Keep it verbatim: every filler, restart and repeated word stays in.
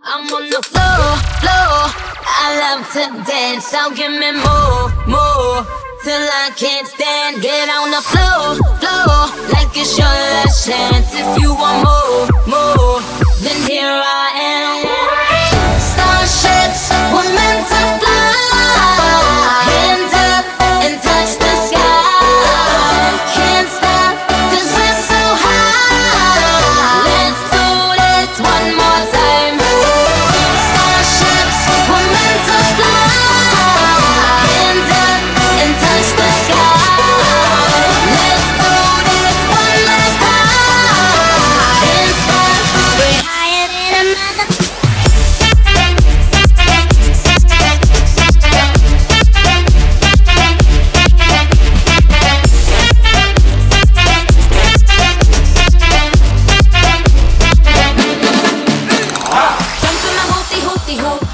I'm on the floor, floor. I love to dance, so give me more, more, till I can't stand. Get on the floor, floor, like it's your last chance. If you want more, more, then here I am. Starships were meant to fly. Hands up and touch the sky. Can't stop 'cause we're so high. Let's do this one more time. Starships were meant to fly. Hands up and touch the sky. Let's do this one last time. Can't stop, we're higher than a mother. Jumping my hoopty hoopty hoop.